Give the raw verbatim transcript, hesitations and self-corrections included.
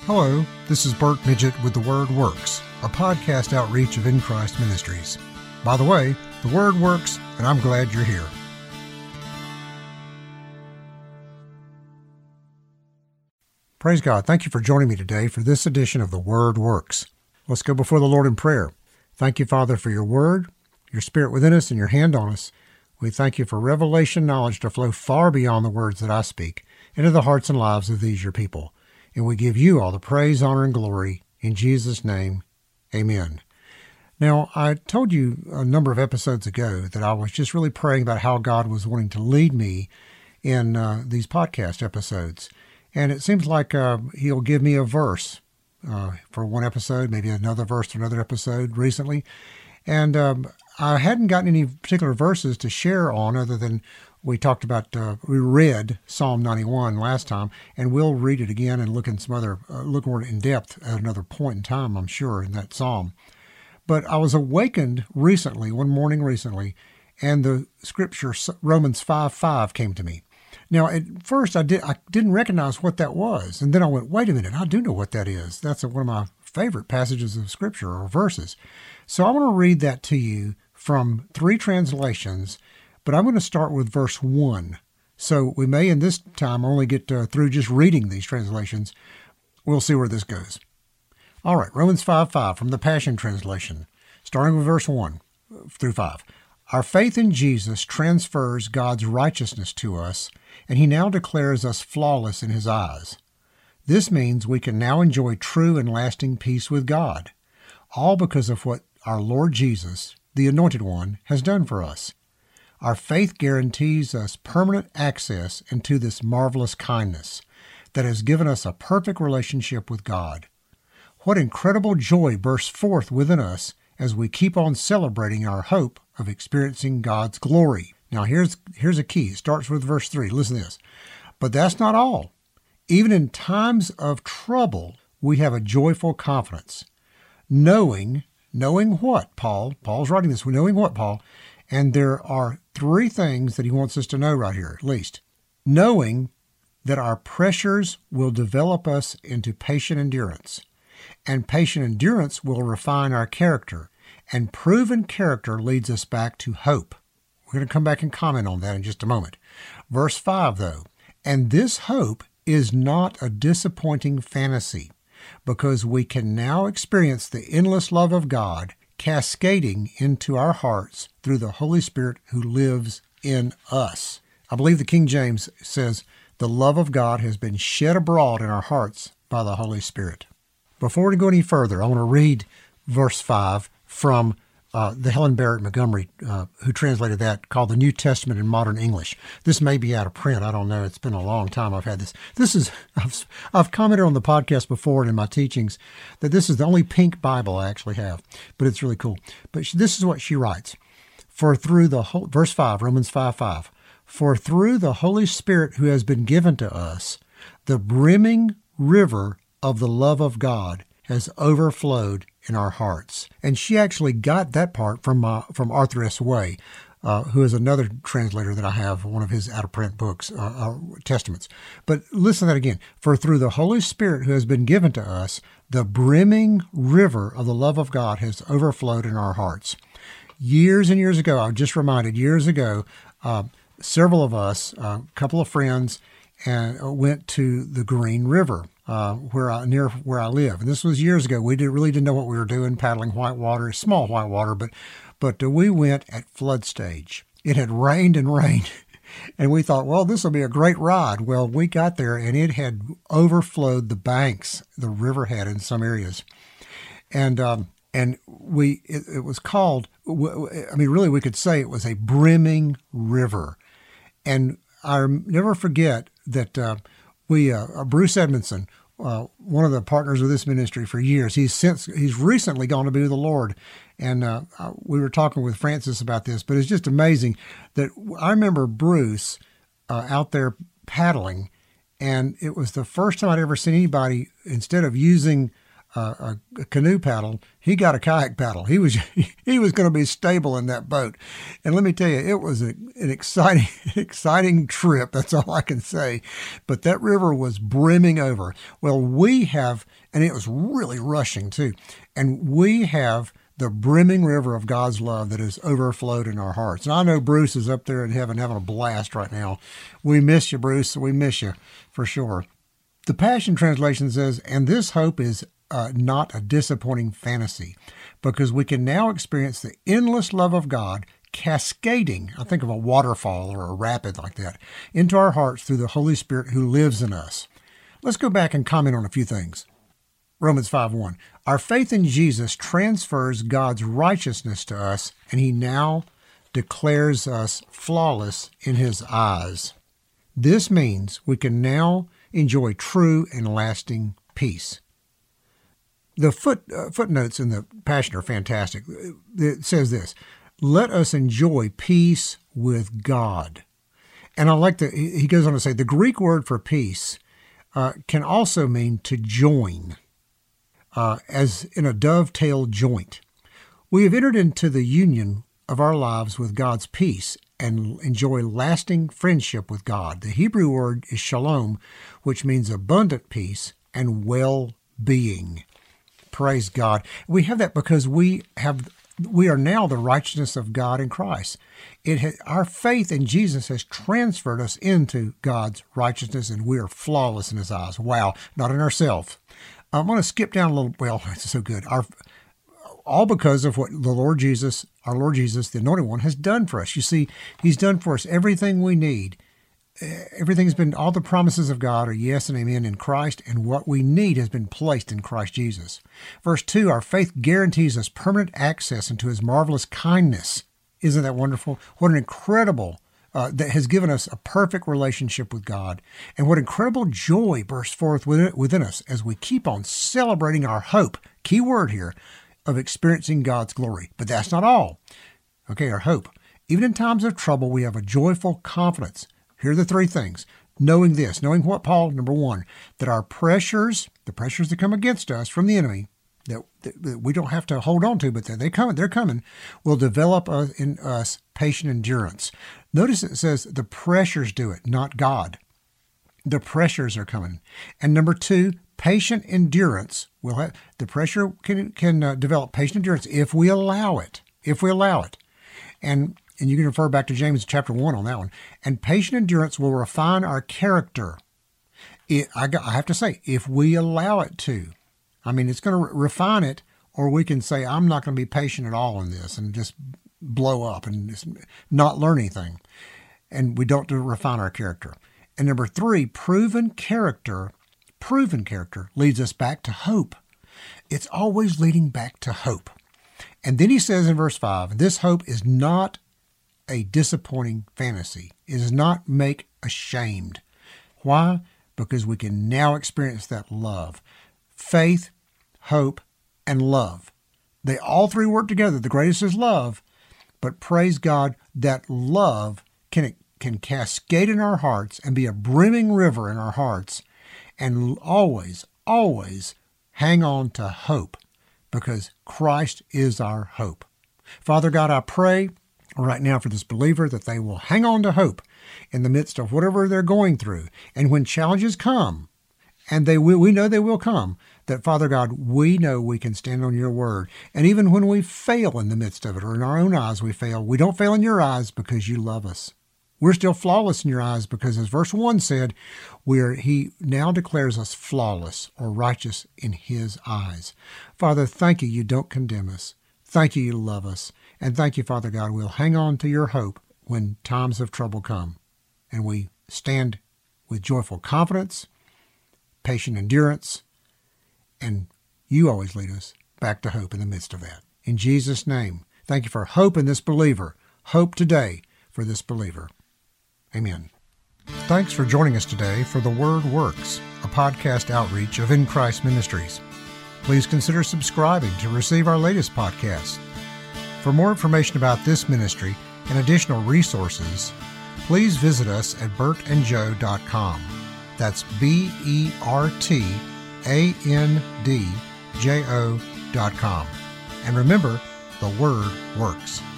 Hello, this is Bert Midget with The Word Works, a podcast outreach of In Christ Ministries. By the way, The Word works, and I'm glad you're here. Praise God. Thank you for joining me today for this edition of The Word Works. Let's go before the Lord in prayer. Thank you, Father, for your Word, your Spirit within us, and your hand on us. We thank you for revelation knowledge to flow far beyond the words that I speak into the hearts and lives of these your people. And we give you all the praise, honor, and glory. In Jesus' name, amen. Now, I told you a number of episodes ago that I was just really praying about how God was wanting to lead me in uh, these podcast episodes. And it seems like uh, he'll give me a verse uh, for one episode, maybe another verse for another episode recently. And um, I hadn't gotten any particular verses to share on other than we talked about, uh, we read Psalm ninety-one last time, and we'll read it again and look in some other, uh, look more in depth at another point in time, I'm sure, in that Psalm. But I was awakened recently, one morning recently, and the scripture, Romans five five, came to me. Now, at first, I, did, I didn't recognize what that was, and then I went, wait a minute, I do know what that is. That's one of my favorite passages of scripture or verses. So I want to read that to you from three translations, but I'm going to start with verse one. So we may in this time only get uh, through just reading these translations. We'll see where this goes. All right, Romans five five from the Passion Translation, starting with verse one through five. Our faith in Jesus transfers God's righteousness to us, and he now declares us flawless in his eyes. This means we can now enjoy true and lasting peace with God, all because of what our Lord Jesus, the Anointed One, has done for us. Our faith guarantees us permanent access into this marvelous kindness that has given us a perfect relationship with God. What incredible joy bursts forth within us as we keep on celebrating our hope of experiencing God's glory. Now here's, here's a key. It starts with verse three. Listen to this. But that's not all. Even in times of trouble, we have a joyful confidence. Knowing, knowing what, Paul? Paul's writing this. Knowing what, Paul? And there are three things that he wants us to know right here, at least. Knowing that our pressures will develop us into patient endurance, and patient endurance will refine our character, and proven character leads us back to hope. We're going to come back and comment on that in just a moment. Verse five, though, and this hope is not a disappointing fantasy, because we can now experience the endless love of God cascading into our hearts through the Holy Spirit who lives in us. I believe the King James says, the love of God has been shed abroad in our hearts by the Holy Spirit. Before we go any further, I want to read verse five from uh, the Helen Barrett Montgomery, uh, who translated that, called the New Testament in Modern English. This may be out of print. I don't know. It's been a long time I've had this. This is, I've, I've commented on the podcast before and in my teachings that this is the only pink Bible I actually have, but it's really cool. But she, this is what she writes. For through the whole, verse five, Romans five five, for through the Holy Spirit who has been given to us, the brimming river of the love of God has overflowed in our hearts. And she actually got that part from uh, from Arthur S. Way, uh, who is another translator that I have, one of his out-of-print books, uh, uh, Testaments. But listen to that again. For through the Holy Spirit who has been given to us, the brimming river of the love of God has overflowed in our hearts. Years and years ago, I was just reminded, years ago, uh, several of us, a uh, couple of friends, and uh, went to the Green River. Uh, where I, near where I live. And this was years ago. We did, really didn't know what we were doing, paddling whitewater, small whitewater, but but uh, we went at flood stage. It had rained and rained, and we thought, well, this will be a great ride. Well, we got there, and it had overflowed the banks, the river had in some areas. And um, and we it, it was called, I mean, really, we could say it was a brimming river. And I'll never forget that uh, we, uh, Bruce Edmondson, uh, one of the partners of this ministry for years, he's since he's recently gone to be with the Lord. And uh, we were talking with Francis about this, but it's just amazing that I remember Bruce uh, out there paddling, and it was the first time I'd ever seen anybody, instead of using a, a canoe paddle, he got a kayak paddle. He was he was going to be stable in that boat. And let me tell you, it was a, an exciting, exciting trip. That's all I can say. But that river was brimming over. Well, we have, and it was really rushing too, and we have the brimming river of God's love that has overflowed in our hearts. And I know Bruce is up there in heaven having a blast right now. We miss you, Bruce. We miss you for sure. The Passion Translation says, and this hope is uh, not a disappointing fantasy, because we can now experience the endless love of God cascading, I think of a waterfall or a rapid like that, into our hearts through the Holy Spirit who lives in us. Let's go back and comment on a few things. Romans five one. Our faith in Jesus transfers God's righteousness to us, and he now declares us flawless in his eyes. This means we can now enjoy true and lasting peace. The foot, uh, footnotes in the Passion are fantastic. It says this, let us enjoy peace with God. And I like that he goes on to say the Greek word for peace uh, can also mean to join. Uh, as in a dovetail joint. We have entered into the union of our lives with God's peace and enjoy lasting friendship with God. The Hebrew word is shalom, which means abundant peace and well-being. Praise God. We have that because we have we are now the righteousness of God in Christ. It has, our faith in Jesus has transferred us into God's righteousness, and we are flawless in his eyes. Wow, not in ourselves. I'm going to skip down a little. Well, it's so good. Our, all because of what the Lord Jesus, our Lord Jesus, the Anointed One, has done for us. You see, he's done for us everything we need. Everything's been, all the promises of God are yes and amen in Christ, and what we need has been placed in Christ Jesus. Verse two, our faith guarantees us permanent access into his marvelous kindness. Isn't that wonderful? What an incredible Uh, that has given us a perfect relationship with God. And what incredible joy bursts forth within, within us as we keep on celebrating our hope, key word here, of experiencing God's glory. But that's not all. Okay, our hope. Even in times of trouble, we have a joyful confidence. Here are the three things. Knowing this, knowing what, Paul? Number one, that our pressures, the pressures that come against us from the enemy, that, that we don't have to hold on to, but they come, they're coming, will develop uh, in us patient endurance. Notice it says the pressures do it, not God. The pressures are coming. And number two, patient endurance will have, the pressure can can uh, develop patient endurance if we allow it, if we allow it. And and you can refer back to James chapter one on that one. And patient endurance will refine our character. It, I, got, I have to say, if we allow it to. I mean, it's going to re- refine it, or we can say, I'm not going to be patient at all in this and just blow up and just not learn anything. And we don't refine our character. And number three, proven character, proven character leads us back to hope. It's always leading back to hope. And then he says in verse five, this hope is not a disappointing fantasy. It does not make ashamed. Why? Because we can now experience that love. Faith, hope, and love. They all three work together. The greatest is love. But praise God, that love can, can cascade in our hearts and be a brimming river in our hearts, and always, always hang on to hope, because Christ is our hope. Father God, I pray right now for this believer that they will hang on to hope in the midst of whatever they're going through. And when challenges come, and they will, we know they will come, that Father God, we know we can stand on your word. And even when we fail in the midst of it, or in our own eyes we fail, we don't fail in your eyes because you love us. We're still flawless in your eyes because, as verse one said, we are, he now declares us flawless or righteous in his eyes. Father, thank you, you don't condemn us. Thank you, you love us. And thank you, Father God, we'll hang on to your hope when times of trouble come. And we stand with joyful confidence, patient endurance, and you always lead us back to hope in the midst of that. In Jesus' name, thank you for hope in this believer. Hope today for this believer. Amen. Thanks for joining us today for The Word Works, a podcast outreach of In Christ Ministries. Please consider subscribing to receive our latest podcast. For more information about this ministry and additional resources, please visit us at bert and joe dot com. That's B E R T A N D j o dot com. And remember, the Word works.